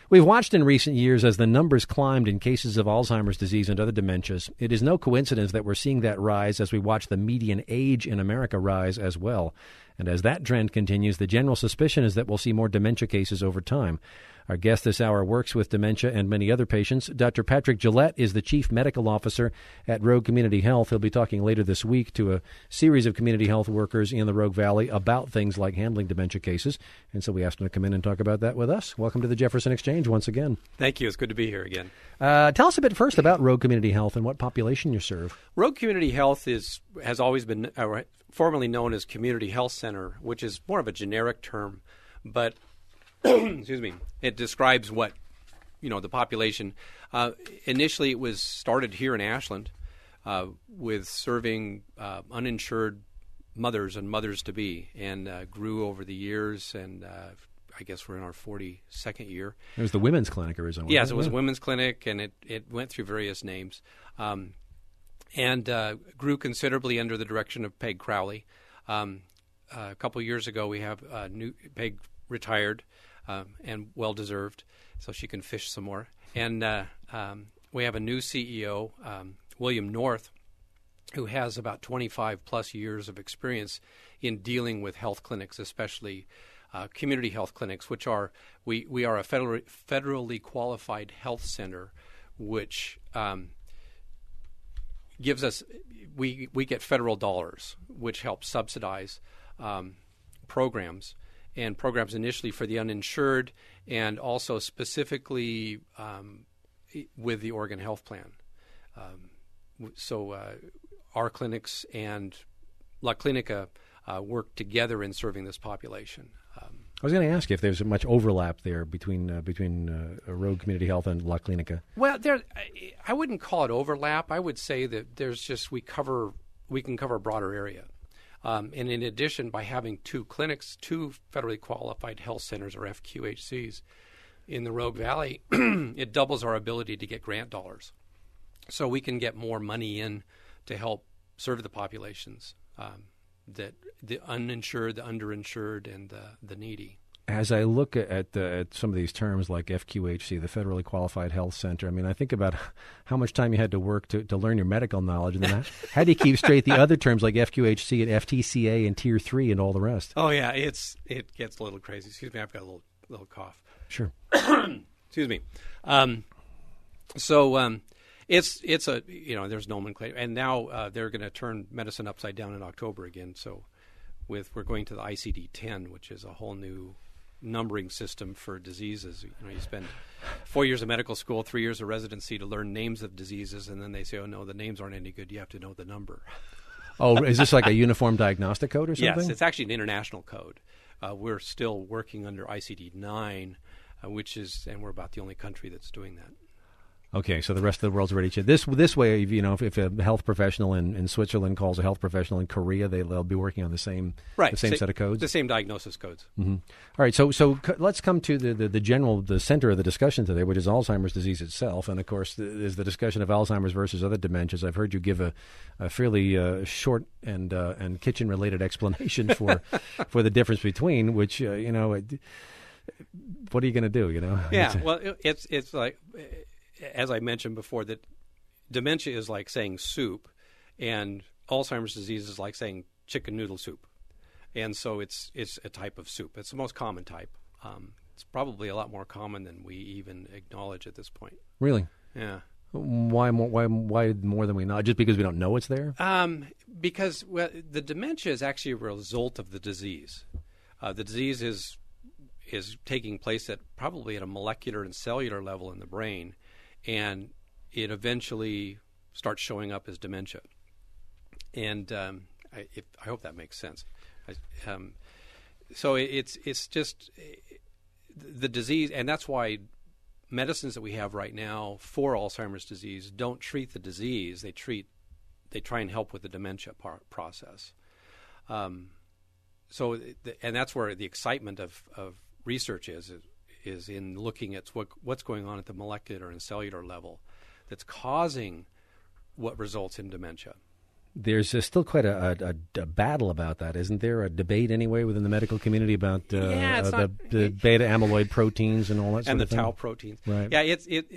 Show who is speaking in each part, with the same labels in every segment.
Speaker 1: We've watched in recent years as the numbers climbed in cases of Alzheimer's disease and other dementias. It is no coincidence that we're seeing that rise as we watch the median age in America rise as well. And as that trend continues, the general suspicion is that we'll see more dementia cases over time. Our guest this hour works with dementia and many other patients. Dr. Patrick Gillette is the Chief Medical Officer at Rogue Community Health. He'll be talking later this week to a series of community health workers in the Rogue Valley about things like handling dementia cases. And so we asked him to come in and talk about that with us. Welcome to the Jefferson Exchange once again.
Speaker 2: Thank you. It's good to be here again.
Speaker 1: Tell us a bit first about Rogue Community Health and what population you serve.
Speaker 2: Rogue Community Health has always been formerly known as Community Health Center, which is more of a generic term, but excuse me, it describes what, the population. Initially, it was started here in Ashland with serving uninsured mothers and mothers-to-be, and grew over the years, and I guess we're in our 42nd year.
Speaker 1: It was the women's clinic originally.
Speaker 2: Yes, it was a women's clinic, and it went through various names, and grew considerably under the direction of Peg Crowley. A couple years ago, we have Peg retired, and well-deserved, so she can fish some more. And we have a new CEO, William North, who has about 25-plus years of experience in dealing with health clinics, especially community health clinics, which are we are a federally qualified health center, which gives us we get federal dollars, which helps subsidize programs. And programs initially for the uninsured, and also specifically with the Oregon Health Plan. So our clinics and La Clinica work together in serving this population.
Speaker 1: I was going to ask you if there's much overlap there between Rogue Community Health and La Clinica.
Speaker 2: Well, I wouldn't call it overlap. I would say that there's just we can cover a broader area. And in addition, by having two clinics, two federally qualified health centers, or FQHCs, in the Rogue Valley, it doubles our ability to get grant dollars. So we can get more money in to help serve the populations, that the uninsured, the underinsured, and the needy.
Speaker 1: As I look at some of these terms like FQHC, the Federally Qualified Health Center, I mean, I think about how much time you had to work to learn your medical knowledge, and then how do you keep straight the other terms like FQHC and FTCA and Tier 3 and all the rest?
Speaker 2: Oh, yeah, it gets a little crazy. Excuse me, I've got a little cough.
Speaker 1: Sure.
Speaker 2: Excuse me. So it's a, there's nomenclature. And now they're going to turn medicine upside down in October again. So we're going to the ICD-10, which is a whole new numbering system for diseases. You spend 4 years of medical school, 3 years of residency to learn names of diseases, and then they say, oh, no, the names aren't any good. You have to know the number.
Speaker 1: Oh, is this like a uniform diagnostic code or something?
Speaker 2: Yes, it's actually an international code. We're still working under ICD-9, and we're about the only country that's doing that.
Speaker 1: Okay, so the rest of the world's ready to this way. If a health professional in Switzerland calls a health professional in Korea, they'll be working on the same set of codes,
Speaker 2: the same diagnosis codes.
Speaker 1: Mm-hmm. All right, so let's come to the center of the discussion today, which is Alzheimer's disease itself, and of course there's the discussion of Alzheimer's versus other dementias. I've heard you give a fairly short and kitchen related explanation for the difference between which what are you going to do?
Speaker 2: Yeah, well, it's like, as I mentioned before, that dementia is like saying soup, and Alzheimer's disease is like saying chicken noodle soup. And so it's a type of soup. It's the most common type. It's probably a lot more common than we even acknowledge at this point.
Speaker 1: Really?
Speaker 2: Yeah.
Speaker 1: Why more than we know? Just because we don't know it's there?
Speaker 2: Because the dementia is actually a result of the disease. The disease is taking place probably at a molecular and cellular level in the brain, and it eventually starts showing up as dementia. And I hope that makes sense. So it's just the disease, and that's why medicines that we have right now for Alzheimer's disease don't treat the disease. They try and help with the dementia process. And that's where the excitement of research is in looking at what's going on at the molecular and cellular level that's causing what results in dementia.
Speaker 1: There's still quite a battle about that, isn't there? A debate anyway within the medical community about the beta amyloid proteins and all that sort
Speaker 2: and
Speaker 1: of thing?
Speaker 2: And the tau proteins.
Speaker 1: Right.
Speaker 2: Yeah,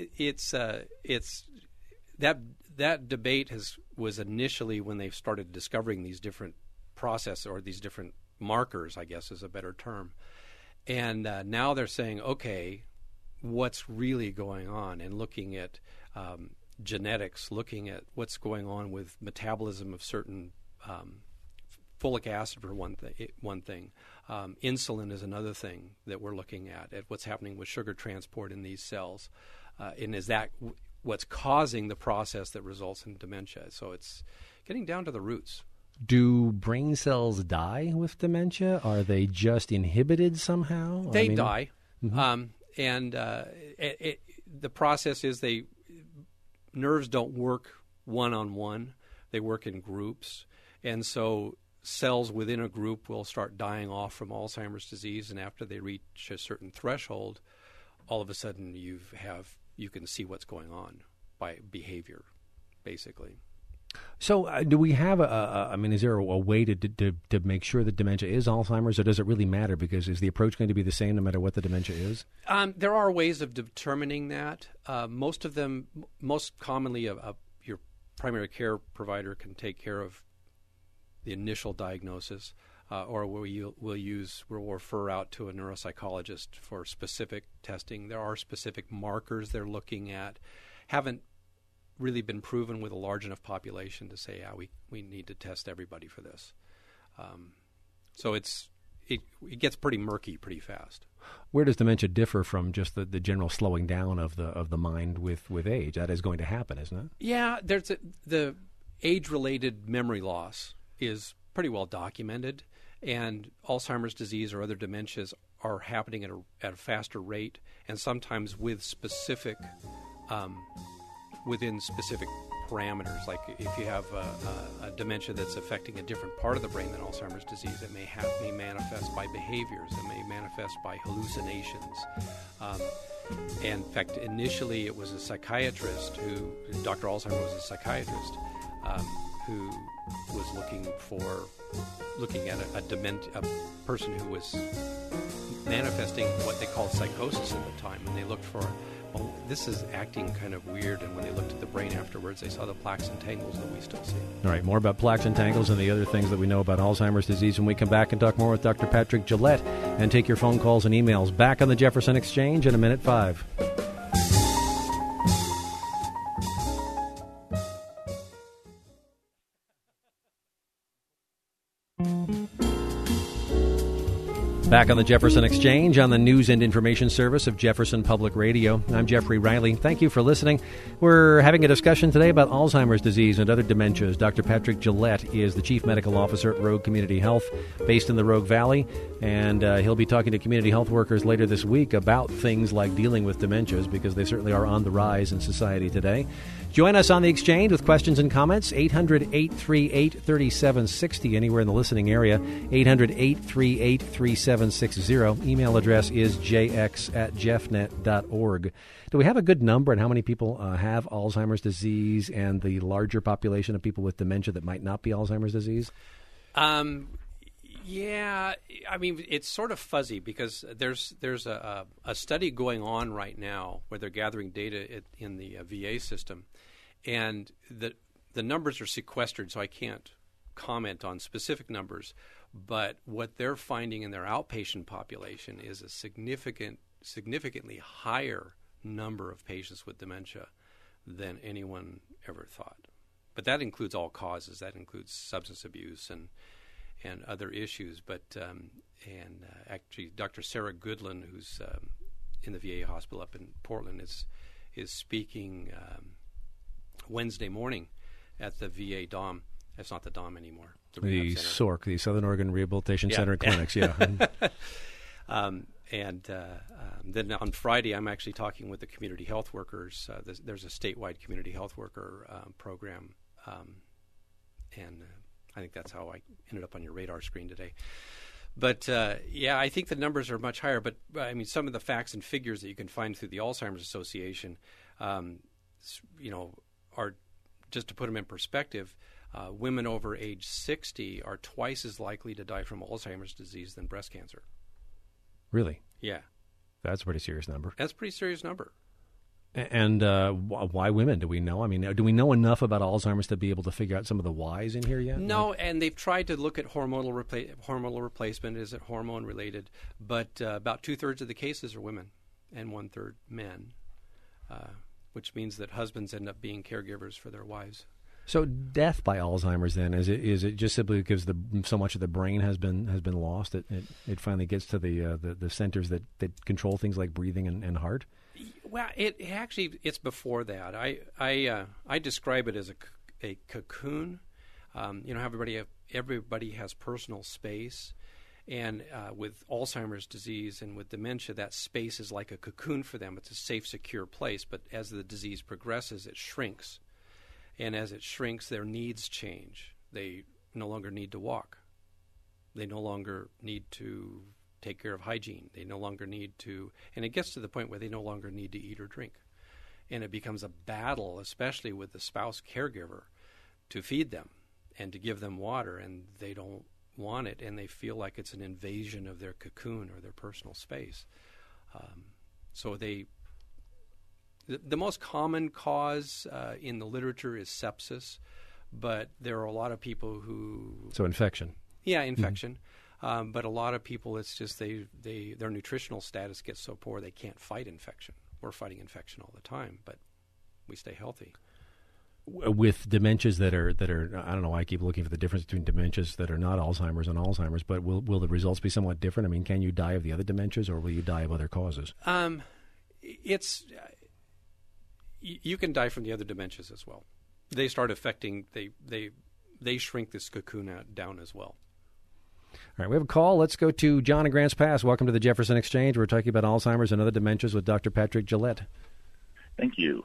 Speaker 2: it's that debate was initially when they started discovering these different processes or these different markers, I guess is a better term. And now they're saying, okay, what's really going on, and looking at genetics, looking at what's going on with metabolism of certain folic acid for one thing. Insulin is another thing that we're looking at what's happening with sugar transport in these cells. And is that what's causing the process that results in dementia? So it's getting down to the roots.
Speaker 1: Do brain cells die with dementia? Are they just inhibited somehow?
Speaker 2: They die. Mm-hmm. The process is nerves don't work one-on-one. They work in groups. And so cells within a group will start dying off from Alzheimer's disease, and after they reach a certain threshold, all of a sudden you can see what's going on by behavior, basically.
Speaker 1: So do we have is there a way to make sure that dementia is Alzheimer's, or does it really matter? Because is the approach going to be the same no matter what the dementia is?
Speaker 2: There are ways of determining that. Most commonly, your primary care provider can take care of the initial diagnosis, or we'll refer out to a neuropsychologist for specific testing. There are specific markers they're looking at. Haven't really been proven with a large enough population to say, we need to test everybody for this. So it gets pretty murky pretty fast.
Speaker 1: Where does dementia differ from just the general slowing down of the mind with age? That is going to happen, isn't it?
Speaker 2: Yeah, the age-related memory loss is pretty well documented, and Alzheimer's disease or other dementias are happening at a faster rate, and sometimes with specific within specific parameters. Like if you have a dementia that's affecting a different part of the brain than Alzheimer's disease, it may manifest by behaviors, it may manifest by hallucinations. And in fact, initially it was a psychiatrist Dr. Alzheimer was a psychiatrist who was looking at a person who was manifesting what they called psychosis at the time, and they looked for, well, this is acting kind of weird, and when they looked at the brain afterwards, they saw the plaques and tangles that we still see.
Speaker 1: All right, more about plaques and tangles and the other things that we know about Alzheimer's disease when we come back and talk more with Dr. Patrick Gillette and take your phone calls and emails. Back on the Jefferson Exchange in a minute 5. Back on the Jefferson Exchange on the News and Information Service of Jefferson Public Radio. I'm Jeffrey Riley. Thank you for listening. We're having a discussion today about Alzheimer's disease and other dementias. Dr. Patrick Gillette is the Chief Medical Officer at Rogue Community Health, based in the Rogue Valley, and he'll be talking to community health workers later this week about things like dealing with dementias, because they certainly are on the rise in society today. Join us on the Exchange with questions and comments, 800-838-3760, anywhere in the listening area, 800-838-3760. Email address is jx@jeffnet.org. Do we have a good number on how many people have Alzheimer's disease and the larger population of people with dementia that might not be Alzheimer's disease?
Speaker 2: Yeah, I mean, it's sort of fuzzy, because there's a study going on right now where they're gathering data in the VA system, and the numbers are sequestered, so I can't comment on specific numbers. But what they're finding in their outpatient population is a significantly higher number of patients with dementia than anyone ever thought. But that includes all causes. That includes substance abuse and other issues. But actually, Dr. Sarah Goodland, who's in the VA hospital up in Portland, is speaking Wednesday morning at the VA DOM. That's not the DOM anymore.
Speaker 1: The SORC, the Southern Oregon Rehabilitation Center and Clinics, yeah. Then on Friday, I'm actually talking with the community health workers. There's a statewide community health worker program, and I think that's how I ended up on your radar screen today. But, I think the numbers are much higher. But, I mean, some of the facts and figures that you can find through the Alzheimer's Association, are, just to put them in perspective,
Speaker 2: Women over age 60 are twice as likely to die from Alzheimer's disease than breast cancer.
Speaker 1: Really?
Speaker 2: Yeah.
Speaker 1: That's a pretty serious number.
Speaker 2: That's a pretty serious number.
Speaker 1: And why women? Do we know? I mean, do we know enough about Alzheimer's to be able to figure out some of the whys in here yet?
Speaker 2: No, and they've tried to look at hormonal replacement. Is it hormone related? But about 2/3 of the cases are women and 1/3 men, which means that husbands end up being caregivers for their wives.
Speaker 1: So death by Alzheimer's then, is it just simply because so much of the brain has been lost? It finally gets to the centers that control things like breathing and heart?
Speaker 2: Well, it's before that. I describe it as a cocoon. Everybody has personal space, and with Alzheimer's disease and with dementia, that space is like a cocoon for them. It's a safe, secure place. But as the disease progresses, it shrinks, and as it shrinks, their needs change. They no longer need to walk. They no longer need to take care of hygiene. They no longer need to, and it gets to the point where they no longer need to eat or drink. And it becomes a battle, especially with the spouse caregiver, to feed them and to give them water, and they don't want it, and they feel like it's an invasion of their cocoon or their personal space. So the most common cause in the literature is sepsis, but there are a lot of people who...
Speaker 1: So infection.
Speaker 2: Yeah, infection. Mm-hmm. But a lot of people, it's just their nutritional status gets so poor they can't fight infection. We're fighting infection all the time, but we stay healthy.
Speaker 1: With dementias that are I don't know why I keep looking for the difference between dementias that are not Alzheimer's and Alzheimer's, but will the results be somewhat different? I mean, can you die of the other dementias, or will you die of other causes?
Speaker 2: You can die from the other dementias as well. They start affecting, they shrink this cocoon down as well.
Speaker 1: All right, we have a call. Let's go to John in Grants Pass. Welcome to the Jefferson Exchange. We're talking about Alzheimer's and other dementias with Dr. Patrick Gillette.
Speaker 3: Thank you.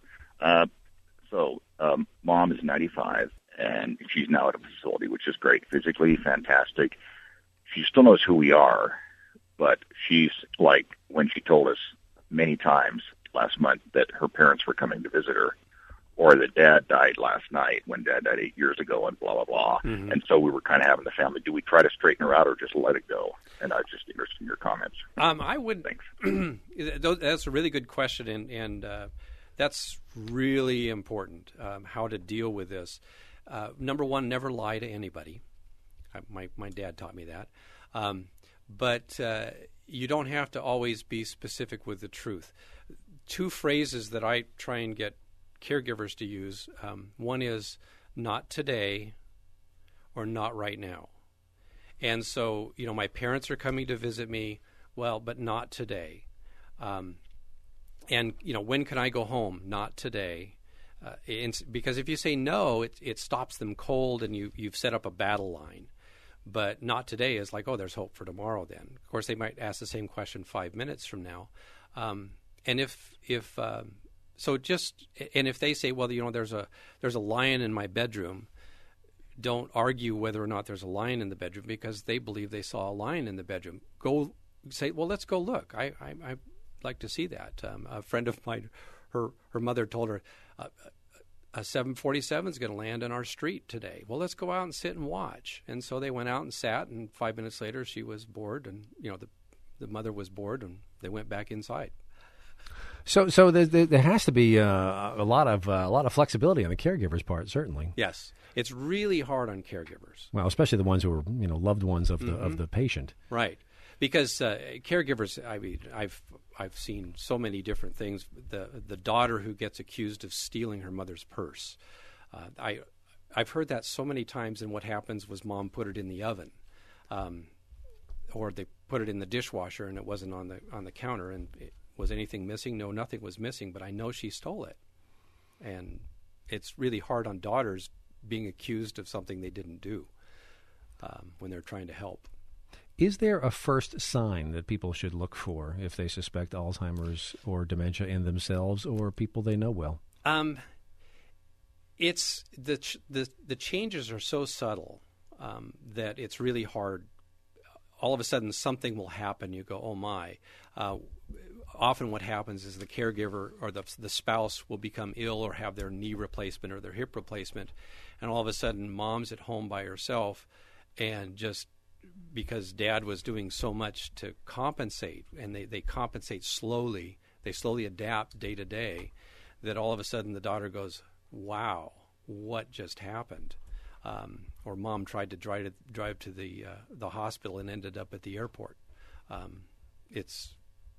Speaker 3: Mom is 95, and she's now at a facility, which is great. Physically, fantastic. She still knows who we are, but she's like when she told us many times last month that her parents were coming to visit her, or that Dad died last night when Dad died 8 years ago, and blah, blah, blah. Mm-hmm. And so we were kind of having the family, do we try to straighten her out or just let it go? And I was just interested in your comments.
Speaker 2: I would.
Speaker 3: Thanks.
Speaker 2: That's a really good question, and that's really important, how to deal with this. Number one, never lie to anybody. My dad taught me that. But you don't have to always be specific with the truth. Two phrases that I try and get caregivers to use. One is not today or not right now. And so, my parents are coming to visit me, well, but not today. And, when can I go home? Not today. Because if you say no, it stops them cold, and you've set up a battle line. But not today is like, oh, there's hope for tomorrow then. Of course, they might ask the same question 5 minutes from now. And if they say, well, there's a lion in my bedroom, don't argue whether or not there's a lion in the bedroom because they believe they saw a lion in the bedroom. Go say, well, let's go look. I'd like to see that. A friend of mine, her mother told her, a 747 is going to land on our street today. Well, let's go out and sit and watch. And so they went out and sat, and 5 minutes later she was bored, and the mother was bored, and they went back inside.
Speaker 1: So there has to be a lot of flexibility on the caregiver's part, certainly.
Speaker 2: Yes, it's really hard on caregivers.
Speaker 1: Well, especially the ones who are loved ones of the patient.
Speaker 2: Right, because caregivers. I mean, I've seen so many different things. The daughter who gets accused of stealing her mother's purse. I've heard that so many times. And what happens was mom put it in the oven, or they put it in the dishwasher, and it wasn't on the counter, and was anything missing? No, nothing was missing, but I know she stole it. And it's really hard on daughters being accused of something they didn't do when they're trying to help.
Speaker 1: Is there a first sign that people should look for if they suspect Alzheimer's or dementia in themselves or people they know well?
Speaker 2: It's the changes are so subtle that it's really hard. All of a sudden, something will happen. You go, oh my. often what happens is the caregiver or the spouse will become ill or have their knee replacement or their hip replacement, and all of a sudden mom's at home by herself, and just because dad was doing so much to compensate, and they compensate slowly, they slowly adapt day to day, that all of a sudden the daughter goes, wow, what just happened? Or mom tried to drive to the hospital and ended up at the airport. It's,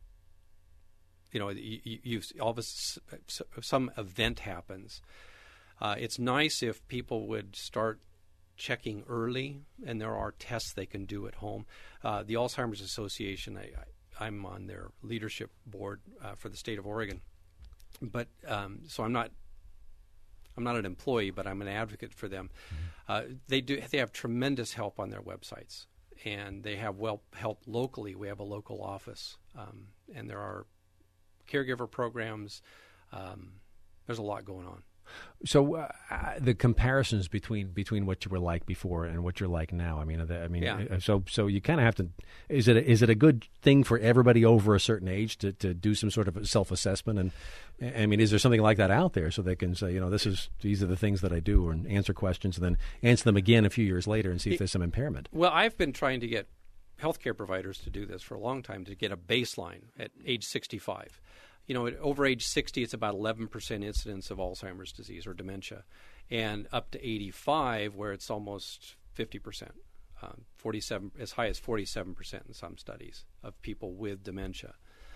Speaker 2: you've all of some event happens. It's nice if people would start checking early, and there are tests they can do at home. The Alzheimer's Association, I'm on their leadership board for the state of Oregon, but so I'm not an employee, but I'm an advocate for them. They have tremendous help on their websites, and they have help locally. We have a local office, and there are caregiver programs. There's a lot going on.
Speaker 1: So the comparisons between what you were like before and what you're like now.
Speaker 2: Yeah.
Speaker 1: So you kind of have to. Is it a good thing for everybody over a certain age to do some sort of self-assessment? And is there something like that out there so they can say, these are the things that I do, and answer questions and then answer them again a few years later and see if there's some impairment?
Speaker 2: Well, I've been trying to get healthcare providers to do this for a long time, to get a baseline at age 65. Over age 60, it's about 11% incidence of Alzheimer's disease or dementia, and up to 85, where it's almost 50%, 47, as high as 47% in some studies of people with dementia.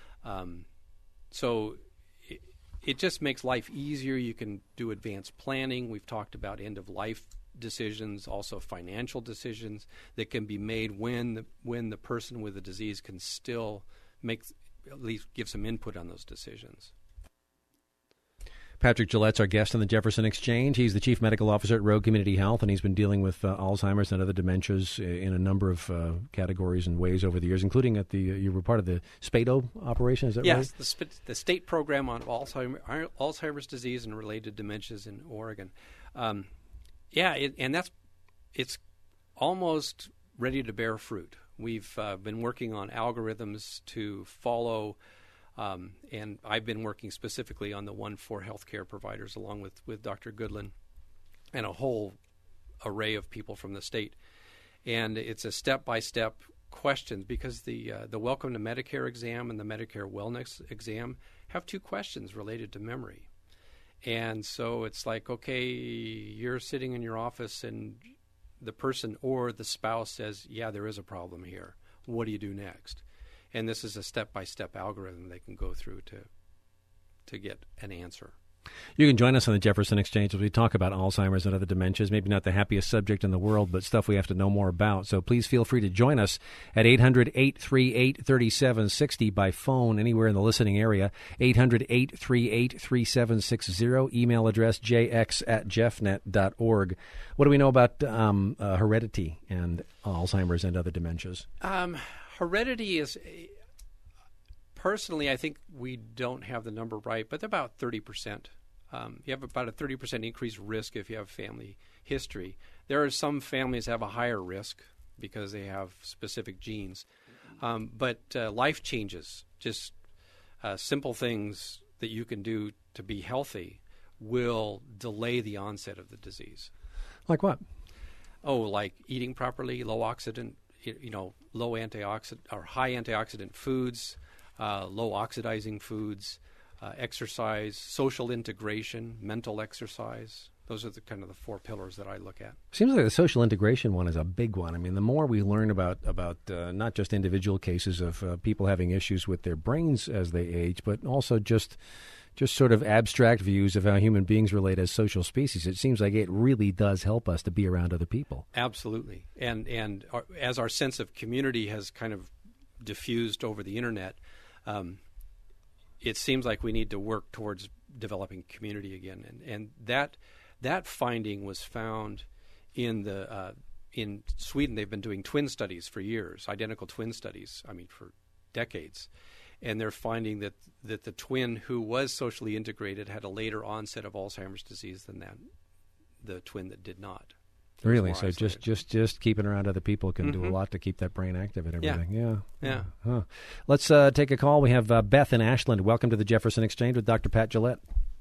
Speaker 2: So it just makes life easier. You can do advanced planning. We've talked about end-of-life decisions, also financial decisions that can be made when the person with the disease can still at least give some input on those decisions.
Speaker 1: Patrick Gillette's our guest on the Jefferson Exchange. He's the Chief Medical Officer at Rogue Community Health, and he's been dealing with Alzheimer's and other dementias in a number of categories and ways over the years, including you were part of the SPADO operation, is that right?
Speaker 2: Yes, the state program on Alzheimer's disease and related dementias in Oregon. And it's almost ready to bear fruit. We've been working on algorithms to follow, and I've been working specifically on the 1-4 healthcare providers along with Dr. Goodland and a whole array of people from the state. And it's a step-by-step question, because the Welcome to Medicare exam and the Medicare Wellness exam have 2 questions related to memory. And so it's like, okay, you're sitting in your office and the person or the spouse says, yeah, there is a problem here. What do you do next? And this is a step-by-step algorithm they can go through to get an answer.
Speaker 1: You can join us on the Jefferson Exchange as we talk about Alzheimer's and other dementias. Maybe not the happiest subject in the world, but stuff we have to know more about. So please feel free to join us at 800-838-3760 by phone anywhere in the listening area, 800-838-3760, email address jx@jeffnet.org. What do we know about heredity and Alzheimer's and other dementias?
Speaker 2: Heredity is... Personally, I think we don't have the number right, but about 30%. You have about a 30% increased risk if you have family history. There are some families that have a higher risk because they have specific genes. But life changes, just simple things that you can do to be healthy will delay the onset of the disease.
Speaker 1: Like what?
Speaker 2: Like eating properly, low antioxidant or high antioxidant foods, low oxidizing foods, exercise, social integration, mental exercise. Those are the 4 pillars that I look at.
Speaker 1: Seems like the social integration one is a big one. I mean, the more we learn about not just individual cases of people having issues with their brains as they age, but also just sort of abstract views of how human beings relate as social species, it seems like it really does help us to be around other people.
Speaker 2: Absolutely. And as our sense of community has kind of diffused over the internet, it seems like we need to work towards developing community again. And that finding was found in Sweden. They've been doing twin studies for years, identical twin studies, for decades. And they're finding that the twin who was socially integrated had a later onset of Alzheimer's disease than the twin that did not.
Speaker 1: Really?
Speaker 2: more
Speaker 1: So
Speaker 2: isolated.
Speaker 1: just keeping around other people can do a lot to keep that brain active and everything.
Speaker 2: Yeah.
Speaker 1: Huh. Let's take a call. We have Beth in Ashland. Welcome to the Jefferson Exchange with Dr. Pat Gillette.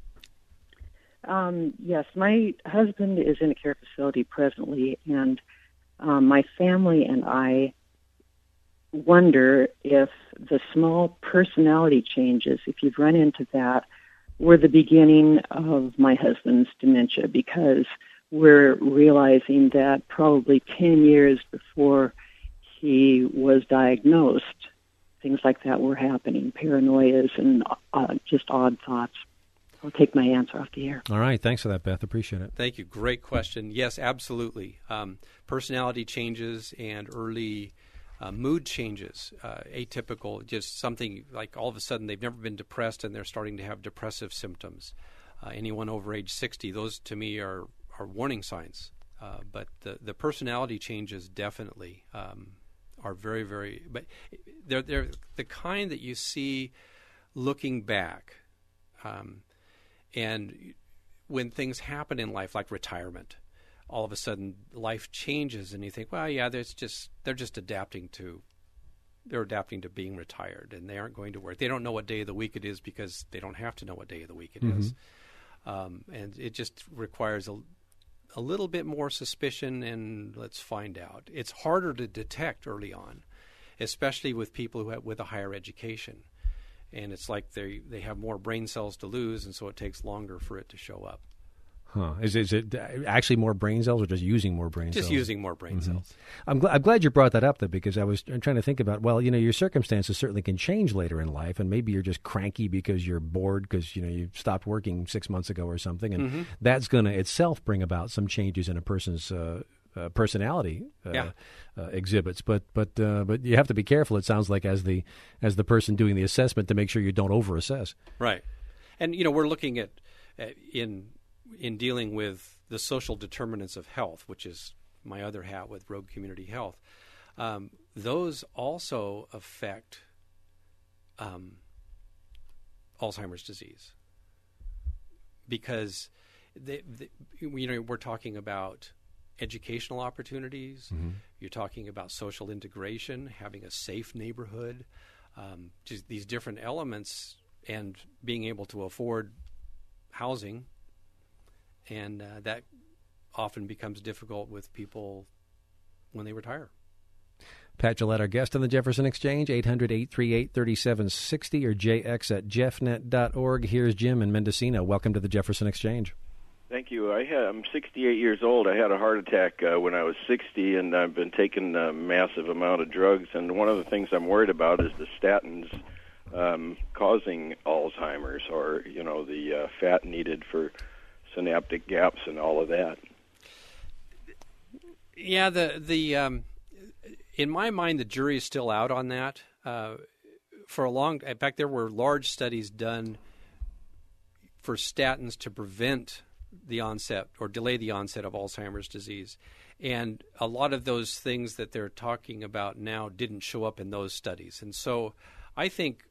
Speaker 4: Yes, my husband is in a care facility presently, and my family and I wonder if the small personality changes, if you've run into that, were the beginning of my husband's dementia, because we're realizing that probably 10 years before he was diagnosed, things like that were happening, paranoias and just odd thoughts. I'll take my answer off the air.
Speaker 1: All right. Thanks for that, Beth. Appreciate it.
Speaker 2: Thank you. Great question. Yes, absolutely. Personality changes and early mood changes, atypical, just something like all of a sudden they've never been depressed and they're starting to have depressive symptoms. Anyone over age 60, those to me are warning signs. But the personality changes definitely are very, very, but they're the kind that you see looking back. And when things happen in life, like retirement, all of a sudden life changes, and you think, well, yeah, they're just adapting to being retired, and they aren't going to work. They don't know what day of the week it is because they don't have to know what day of the week it is. And it just requires a little bit more suspicion, and let's find out. It's harder to detect early on, especially with people with a higher education. And it's like they have more brain cells to lose, and so it takes longer for it to show up.
Speaker 1: Huh. Is it actually more brain cells or just using more brain cells?
Speaker 2: Just using more brain cells.
Speaker 1: I'm glad you brought that up, though, because I'm trying to think about, well, your circumstances certainly can change later in life, and maybe you're just cranky because you're bored because, you stopped working 6 months ago or something, and that's going to itself bring about some changes in a person's personality exhibits, but you have to be careful. It sounds like as the person doing the assessment to make sure you don't overassess.
Speaker 2: Right, and we're looking at in dealing with the social determinants of health, which is my other hat with Rogue Community Health. Those also affect Alzheimer's disease because we're talking about educational opportunities. You're talking about social integration, having a safe neighborhood, just these different elements, and being able to afford housing. And that often becomes difficult with people when they retire.
Speaker 1: Pat Gillette, our guest on the Jefferson Exchange, 800-838-3760 or jx@jeffnet.org. Here's Jim in Mendocino. Welcome to the Jefferson Exchange.
Speaker 5: Thank you. I'm 68 years old. I had a heart attack when I was 60, and I've been taking a massive amount of drugs. And one of the things I'm worried about is the statins causing Alzheimer's, or the fat needed for synaptic gaps and all of that.
Speaker 2: Yeah, the in my mind, the jury is still out on that. In fact, there were large studies done for statins to prevent the onset or delay the onset of Alzheimer's disease. And a lot of those things that they're talking about now didn't show up in those studies. And so I think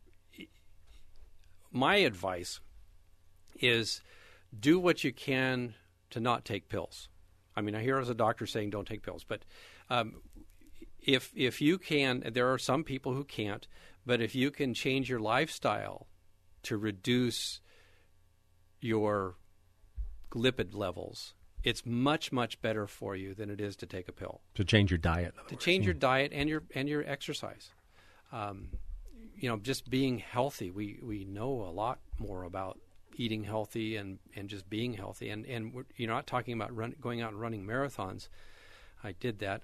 Speaker 2: my advice is do what you can to not take pills. I mean, I hear as a doctor saying don't take pills, but if you can, there are some people who can't, but if you can change your lifestyle to reduce your lipid levels, it's much, much better for you than it is to take a pill.
Speaker 1: To change your diet.
Speaker 2: To change your diet and your exercise. Just being healthy. We know a lot more about eating healthy and just being healthy. And you're not talking about going out and running marathons. I did that.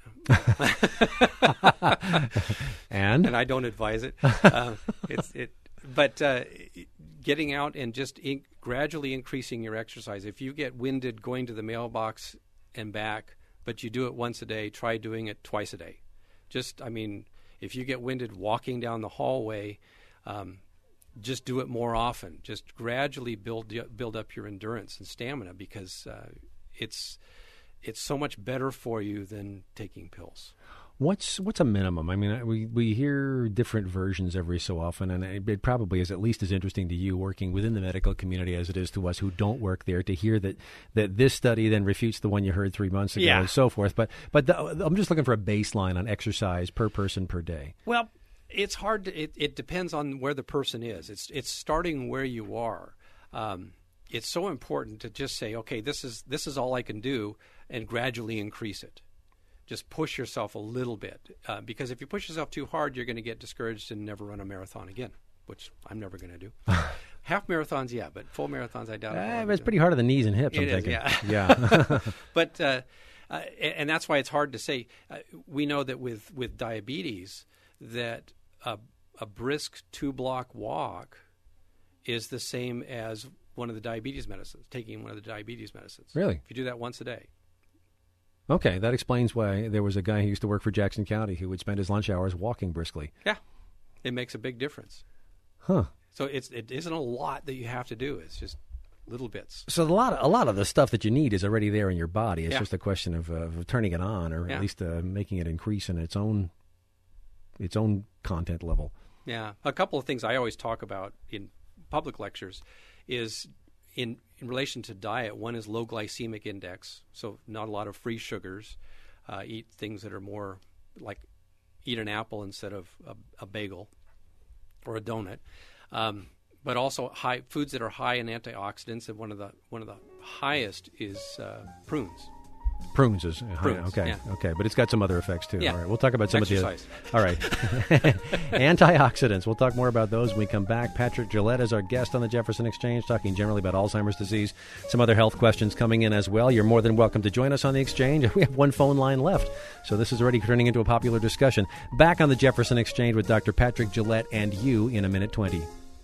Speaker 2: And I don't advise it. But getting out and just gradually increasing your exercise. If you get winded going to the mailbox and back, but you do it once a day, try doing it twice a day. If you get winded walking down the hallway, just do it more often. Just gradually build up your endurance and stamina, because it's so much better for you than taking pills.
Speaker 1: What's a minimum? I mean, we hear different versions every so often, and it probably is at least as interesting to you working within the medical community as it is to us who don't work there to hear that this study then refutes the one you heard 3 months ago and so forth. But I'm just looking for a baseline on exercise per person per day.
Speaker 2: Well, it's hard. It depends on where the person is. It's starting where you are. It's so important to just say, okay, this is all I can do, and gradually increase it. Just push yourself a little bit, because if you push yourself too hard, you're going to get discouraged and never run a marathon again, which I'm never going to do. Half marathons, yeah, but full marathons, I doubt it.
Speaker 1: It's pretty hard on the knees and hips, I'm thinking.
Speaker 2: Yeah. But and that's why it's hard to say. We know that with diabetes, that a brisk 2-block walk is the same as one of the diabetes medicines, taking one of the diabetes medicines.
Speaker 1: Really?
Speaker 2: If you do that once a day.
Speaker 1: Okay, that explains why there was a guy who used to work for Jackson County who would spend his lunch hours walking briskly.
Speaker 2: Yeah, it makes a big difference.
Speaker 1: Huh.
Speaker 2: So it isn't a lot that you have to do. It's just little bits.
Speaker 1: So a lot of the stuff that you need is already there in your body. It's just a question of turning it on, or at least making it increase in its own content level.
Speaker 2: Yeah, a couple of things I always talk about in public lectures is in relation to diet. One is low glycemic index, so not a lot of free sugars. Eat things that are more like eat an apple instead of a bagel or a donut. But also foods that are high in antioxidants, and one of the highest is prunes.
Speaker 1: Prunes is okay.
Speaker 2: Yeah.
Speaker 1: Okay, but it's got some other effects too.
Speaker 2: Yeah.
Speaker 1: All right, we'll talk about some
Speaker 2: Exercise.
Speaker 1: of the. All right, antioxidants. We'll talk more about those when we come back. Patrick Gillette is our guest on the Jefferson Exchange, talking generally about Alzheimer's disease. Some other health questions coming in as well. You're more than welcome to join us on the Exchange. We have one phone line left, so this is already turning into a popular discussion. Back on the Jefferson Exchange with Dr. Patrick Gillette and you in a minute 20.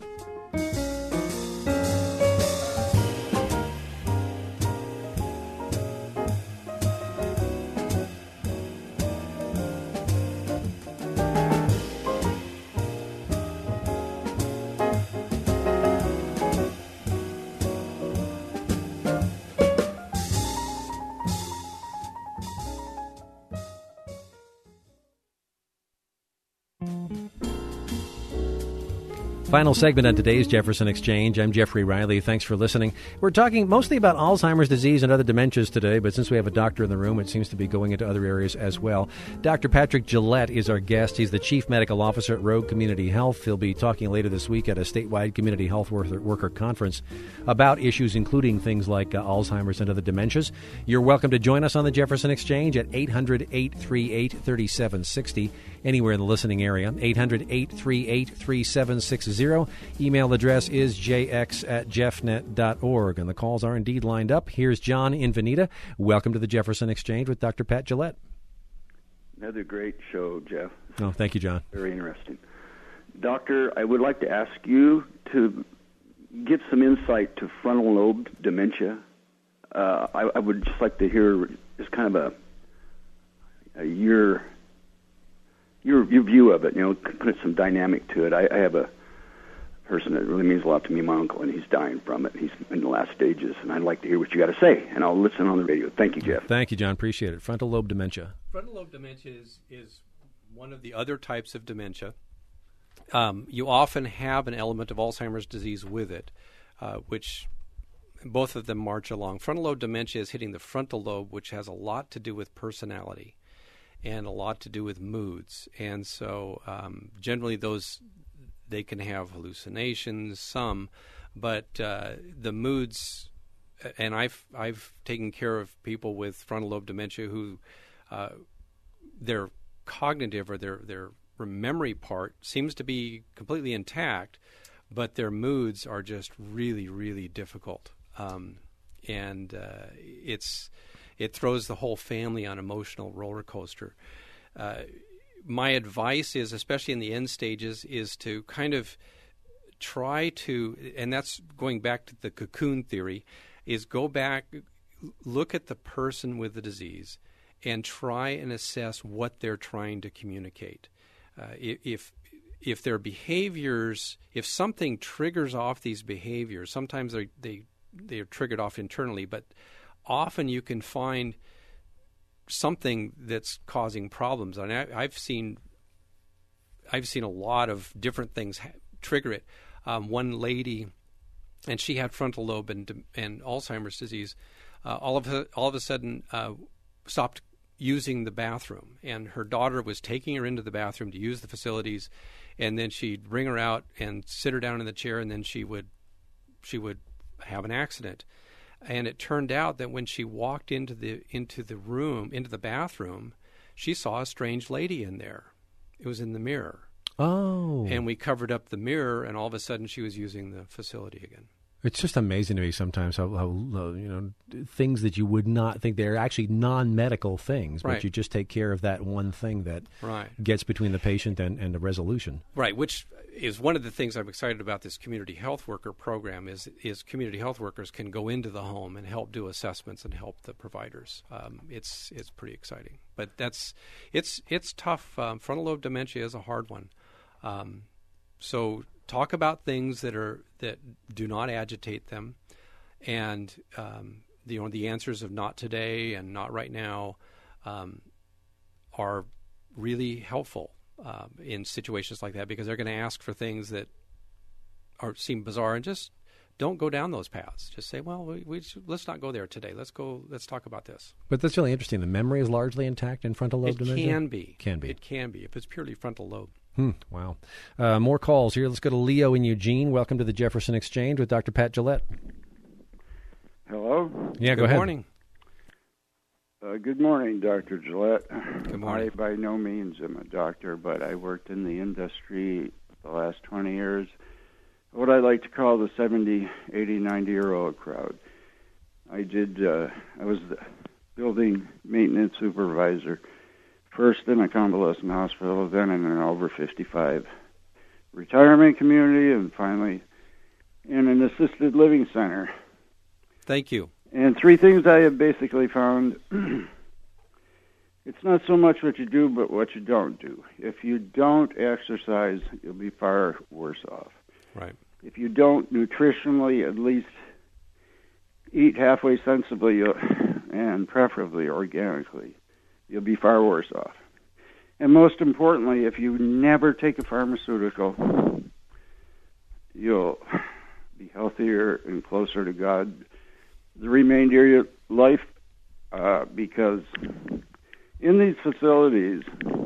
Speaker 1: Final segment on today's Jefferson Exchange. I'm Jeffrey Riley. Thanks for listening. We're talking mostly about Alzheimer's disease and other dementias today, but since we have a doctor in the room, it seems to be going into other areas as well. Dr. Patrick Gillette is our guest. He's the Chief Medical Officer at Rogue Community Health. He'll be talking later this week at a statewide community health worker conference about issues including things like Alzheimer's and other dementias. You're welcome to join us on the Jefferson Exchange at 800-838-3760, anywhere in the listening area, 800-838-3760. Email address is jx@jeffnet.org, and the calls are indeed lined up. Here's John in Veneta. Welcome to the Jefferson Exchange with Dr. Pat Gillette.
Speaker 6: Another great show, Jeff.
Speaker 1: Oh, thank you, John.
Speaker 6: Very interesting. Doctor, I would like to ask you to give some insight to frontal lobe dementia. I would just like to hear just kind of your view of it, put some dynamic to it. I have a person that really means a lot to me, my uncle, and he's dying from it. He's in the last stages, and I'd like to hear what you got to say, and I'll listen on the radio. Thank you, Jeff.
Speaker 1: Thank you, John. Appreciate it. Frontal lobe dementia.
Speaker 2: Frontal lobe dementia is one of the other types of dementia. You often have an element of Alzheimer's disease with it, which both of them march along. Frontal lobe dementia is hitting the frontal lobe, which has a lot to do with personality and a lot to do with moods. And so generally they can have hallucinations, but the moods, and I've taken care of people with frontal lobe dementia who their cognitive or their memory part seems to be completely intact, but their moods are just really, really difficult. And it throws the whole family on emotional roller coaster. My advice is, especially in the end stages, is to kind of try to, and that's going back to the cocoon theory, is go back, look at the person with the disease, and try and assess what they're trying to communicate. If their behaviors, if something triggers off these behaviors, sometimes they are triggered off internally, but often you can find something that's causing problems. And I've seen a lot of different things trigger it. One lady, and she had frontal lobe and Alzheimer's disease. All of a sudden, stopped using the bathroom, and her daughter was taking her into the bathroom to use the facilities, and then she'd bring her out and sit her down in the chair, and then she would have an accident. And it turned out that when she walked into the bathroom, she saw a strange lady in there. It was in the mirror.
Speaker 1: Oh.
Speaker 2: And we covered up the mirror, and all of a sudden she was using the facility again.
Speaker 1: It's just amazing to me sometimes how things that you would not think they're actually non-medical things, but you just take care of that one thing that gets between the patient and the resolution. Right,
Speaker 2: which is one of the things I'm excited about this community health worker program is community health workers can go into the home and help do assessments and help the providers. It's pretty exciting, but it's tough. Frontal lobe dementia is a hard one. So talk about things that do not agitate them, and the answers of not today and not right now are really helpful in situations like that, because they're going to ask for things that seem bizarre, and just don't go down those paths. Just say, well, let's not go there today. Let's talk about this.
Speaker 1: But that's really interesting. The memory is largely intact in frontal lobe dementia?
Speaker 2: It can be.
Speaker 1: It can be
Speaker 2: if it's purely frontal lobe.
Speaker 1: Wow. More calls here. Let's go to Leo in Eugene. Welcome to the Jefferson Exchange with Dr. Pat Gillette.
Speaker 7: Hello?
Speaker 1: Yeah, go ahead.
Speaker 2: Good morning.
Speaker 7: Good morning, Dr. Gillette.
Speaker 2: Good morning.
Speaker 7: I, by no means, am a doctor, but I worked in the industry the last 20 years. What I like to call the 70, 80, 90-year-old crowd. I was the building maintenance supervisor, first in a convalescent hospital, then in an over 55 retirement community, and finally in an assisted living center.
Speaker 2: Thank you.
Speaker 7: And three things I have basically found. It's not so much what you do, but what you don't do. If you don't exercise, you'll be far worse off.
Speaker 2: Right.
Speaker 7: If you don't nutritionally at least eat halfway sensibly and preferably organically, you'll be far worse off. And most importantly, if you never take a pharmaceutical, you'll be healthier and closer to God the remainder of your life, because in these facilities,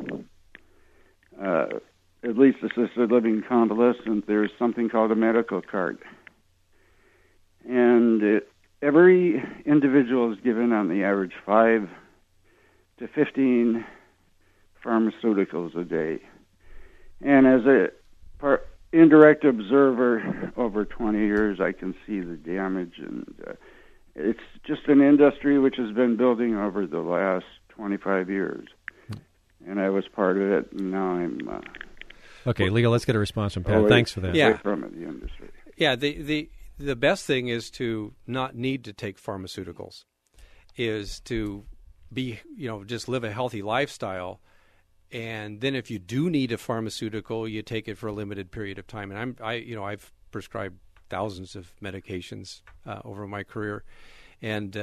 Speaker 7: at least assisted living convalescent, there's something called a medical card. And every individual is given on the average 5 to 15 pharmaceuticals a day. And as a indirect observer over 20 years, I can see the damage, and it's just an industry which has been building over the last 25 years. And I was part of it, and now I'm...
Speaker 1: Okay, Leo, let's get a response from Pat. Thanks for that.
Speaker 2: Yeah.
Speaker 7: From the industry.
Speaker 2: Yeah, the best thing is to not need to take pharmaceuticals, is to be, just live a healthy lifestyle. And then if you do need a pharmaceutical, you take it for a limited period of time. And I've prescribed thousands of medications over my career, and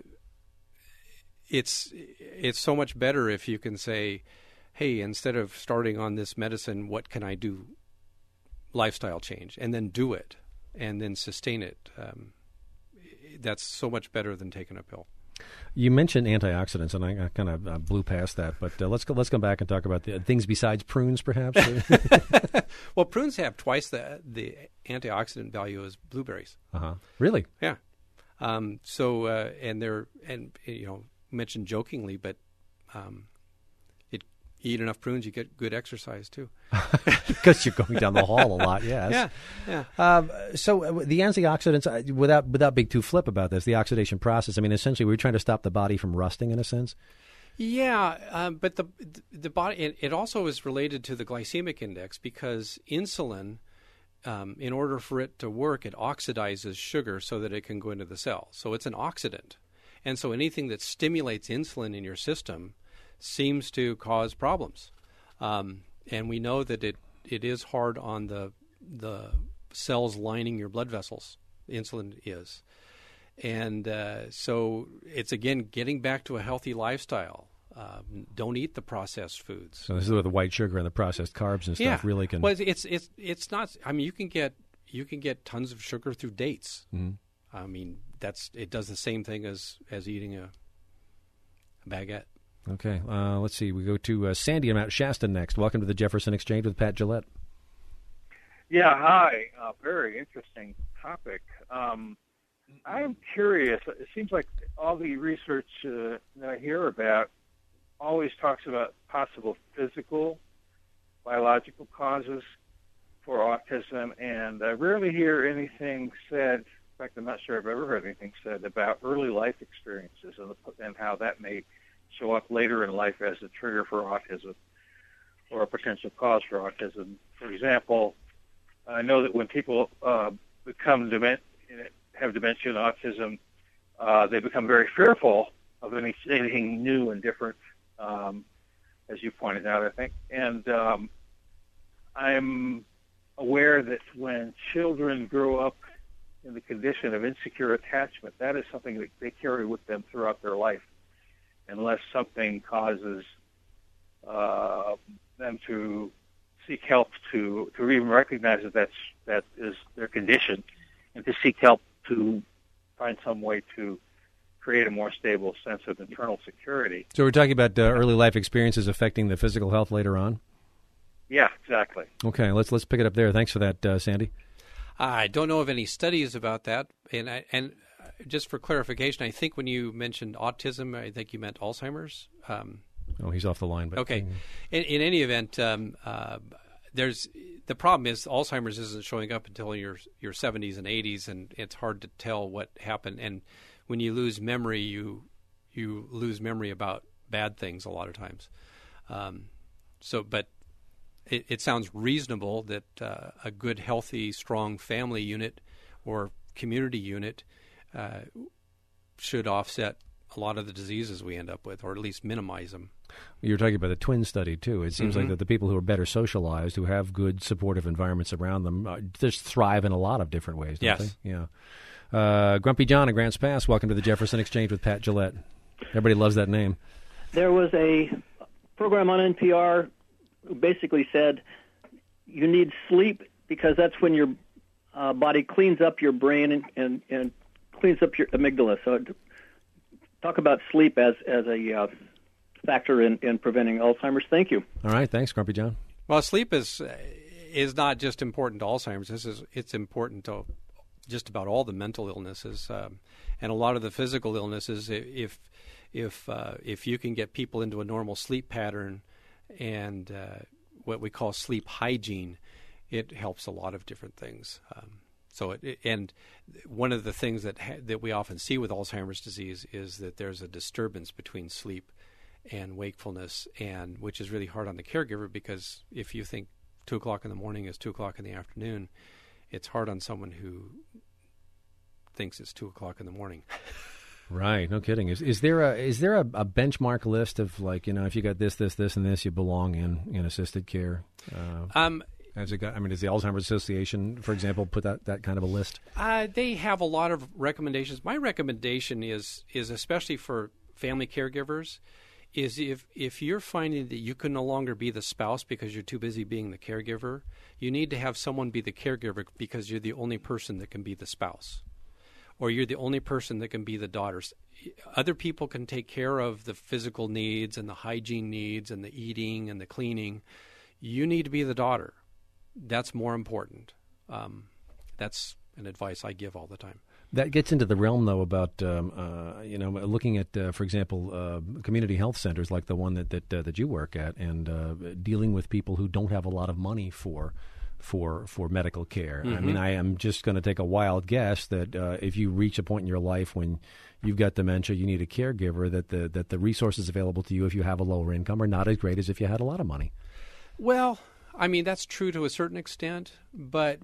Speaker 2: it's so much better if you can say, hey, instead of starting on this medicine, what can I do? Lifestyle change, and then do it, and then sustain it. That's so much better than taking a pill.
Speaker 1: You mentioned antioxidants, and I kind of blew past that, but let's go back and talk about the things besides prunes, perhaps.
Speaker 2: Well, prunes have twice the antioxidant value as blueberries.
Speaker 1: Really?
Speaker 2: Yeah. Mentioned jokingly, but you eat enough prunes, you get good exercise too.
Speaker 1: Because you're going down the hall a lot, yes.
Speaker 2: Yeah.
Speaker 1: So the antioxidants, without being too flip about this, the oxidation process, I mean, essentially we're trying to stop the body from rusting in a sense?
Speaker 2: Yeah, but the body, it also is related to the glycemic index, because insulin, in order for it to work, it oxidizes sugar so that it can go into the cell. So it's an oxidant. And so anything that stimulates insulin in your system seems to cause problems. And we know that it is hard on the cells lining your blood vessels. Insulin is. And so it's, again, getting back to a healthy lifestyle. Don't eat the processed foods.
Speaker 1: So this is where the white sugar and the processed carbs and stuff really can.
Speaker 2: Well, it's not. I mean, you can get tons of sugar through dates.
Speaker 1: Mm-hmm.
Speaker 2: I mean, it does the same thing as eating a baguette.
Speaker 1: Okay, let's see. We go to Sandy in Mount Shasta next. Welcome to the Jefferson Exchange with Pat Gillette.
Speaker 8: Yeah, hi. Very interesting topic. I'm curious. It seems like all the research that I hear about always talks about possible physical, biological causes for autism, and I rarely hear anything said. In fact, I'm not sure I've ever heard anything said about early life experiences and how that may show up later in life as a trigger for autism or a potential cause for autism. For example, I know that when people have dementia and autism, they become very fearful of anything new and different, as you pointed out, I think. And I'm aware that when children grow up in the condition of insecure attachment, that is something that they carry with them throughout their life, unless something causes them to seek help to even recognize that is their condition, and to seek help to find some way to create a more stable sense of internal security.
Speaker 1: So we're talking about early life experiences affecting the physical health later on?
Speaker 8: Yeah, exactly.
Speaker 1: Okay, let's pick it up there. Thanks for that, Sandy.
Speaker 2: I don't know of any studies about that, and just for clarification, I think when you mentioned autism, I think you meant Alzheimer's.
Speaker 1: He's off the line. But
Speaker 2: okay. In any event, there's the problem is Alzheimer's isn't showing up until your 70s and 80s, and it's hard to tell what happened. And when you lose memory, you lose memory about bad things a lot of times. But it sounds reasonable that a good, healthy, strong family unit or community unit should offset a lot of the diseases we end up with, or at least minimize them.
Speaker 1: You're talking about the twin study, too. It seems like that the people who are better socialized, who have good supportive environments around them, just thrive in a lot of different ways, don't they? Yeah. Grumpy John in Grants Pass, welcome to the Jefferson Exchange with Pat Gillette. Everybody loves that name.
Speaker 9: There was a program on NPR who basically said you need sleep because that's when your body cleans up your brain and cleans up your amygdala. So talk about sleep as a factor in preventing Alzheimer's. Thank you.
Speaker 1: All right. Thanks, Grumpy John.
Speaker 2: Well, sleep is not just important to Alzheimer's. It's important to just about all the mental illnesses and a lot of the physical illnesses. If you can get people into a normal sleep pattern and what we call sleep hygiene, it helps a lot of different things. And one of the things that we often see with Alzheimer's disease is that there's a disturbance between sleep and wakefulness, and which is really hard on the caregiver, because if you think 2 o'clock in the morning is 2 o'clock in the afternoon, it's hard on someone who thinks it's 2 o'clock in the morning.
Speaker 1: Right, no kidding. Is there a benchmark list of, like, if you got this, and this, you belong in assisted care? Does the Alzheimer's Association, for example, put that kind of a list?
Speaker 2: They have a lot of recommendations. My recommendation is especially for family caregivers, is if you're finding that you can no longer be the spouse because you're too busy being the caregiver, you need to have someone be the caregiver because you're the only person that can be the spouse, or you're the only person that can be the daughter. Other people can take care of the physical needs and the hygiene needs and the eating and the cleaning. You need to be the daughter. That's more important. That's an advice I give all the time.
Speaker 1: That gets into the realm, though, about looking at, for example, community health centers like the one that you work at, and dealing with people who don't have a lot of money for medical care. Mm-hmm. I mean, I am just going to take a wild guess that if you reach a point in your life when you've got dementia, you need a caregiver, that the resources available to you if you have a lower income are not as great as if you had a lot of money.
Speaker 2: Well, I mean, that's true to a certain extent, but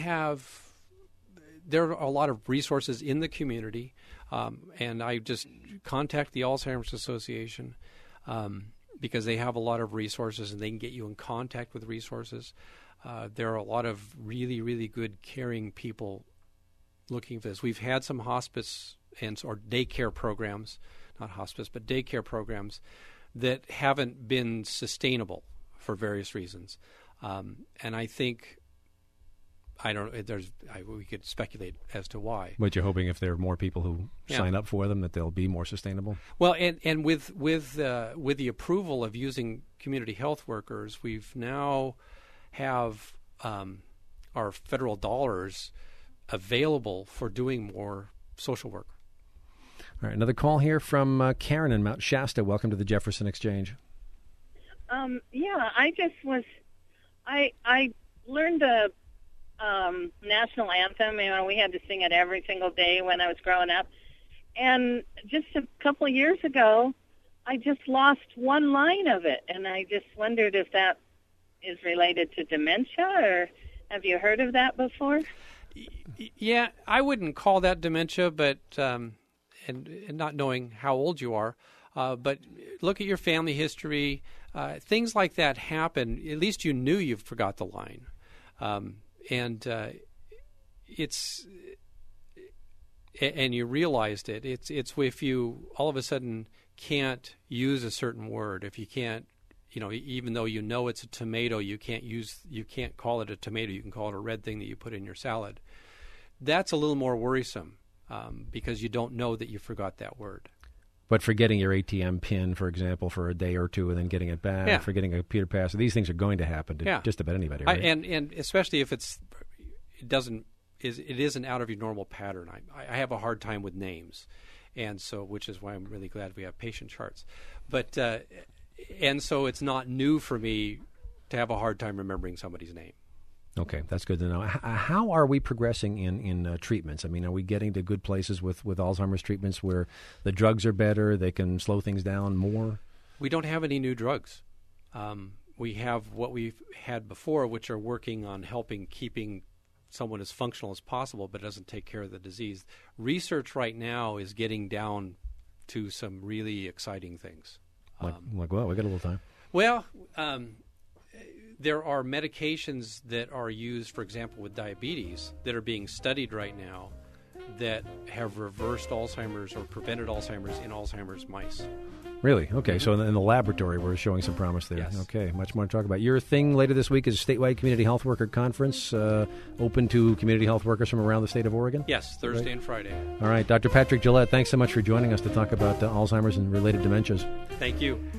Speaker 2: there are a lot of resources in the community, and I just contact the Alzheimer's Association because they have a lot of resources and they can get you in contact with resources. There are a lot of really, really good caring people looking for this. We've had some hospice or daycare programs, not hospice, but daycare programs that haven't been sustainable for various reasons. And I think, we could speculate as to why.
Speaker 1: But you're hoping if there are more people who sign up for them that they'll be more sustainable?
Speaker 2: Well, and with the approval of using community health workers, we've now have our federal dollars available for doing more social work.
Speaker 1: All right, another call here from Karen in Mount Shasta. Welcome to the Jefferson Exchange.
Speaker 10: I just was, I learned the national anthem. We had to sing it every single day when I was growing up. And just a couple of years ago, I just lost one line of it, and I just wondered if that is related to dementia, or have you heard of that before?
Speaker 2: Yeah, I wouldn't call that dementia, but and not knowing how old you are, but look at your family history. Things like that happen. At least you knew you forgot the line, and you realized it. It's if you all of a sudden can't use a certain word. If you can't, even though you know it's a tomato, you can't call it a tomato. You can call it a red thing that you put in your salad. That's a little more worrisome because you don't know that you forgot that word.
Speaker 1: But forgetting your ATM PIN, for example, for a day or two and then getting it back, forgetting a computer password, these things are going to happen to just about anybody, right?
Speaker 2: And especially if it isn't out of your normal pattern. I have a hard time with names, and so which is why I'm really glad we have patient charts. But and so it's not new for me to have a hard time remembering somebody's name.
Speaker 1: Okay, that's good to know. How are we progressing in treatments? I mean, are we getting to good places with Alzheimer's treatments where the drugs are better, they can slow things down more?
Speaker 2: We don't have any new drugs. We have what we've had before, which are working on keeping someone as functional as possible, but doesn't take care of the disease. Research right now is getting down to some really exciting things.
Speaker 1: Like what? We got a little time.
Speaker 2: Well, there are medications that are used, for example, with diabetes that are being studied right now that have reversed Alzheimer's or prevented Alzheimer's in Alzheimer's mice.
Speaker 1: Really? Okay, so in the laboratory we're showing some promise there.
Speaker 2: Yes.
Speaker 1: Okay, much more to talk about. Your thing later this week is a statewide community health worker conference open to community health workers from around the state of Oregon?
Speaker 2: Yes, Thursday and Friday.
Speaker 1: All right, Dr. Patrick Gillette, thanks so much for joining us to talk about Alzheimer's and related dementias.
Speaker 2: Thank you.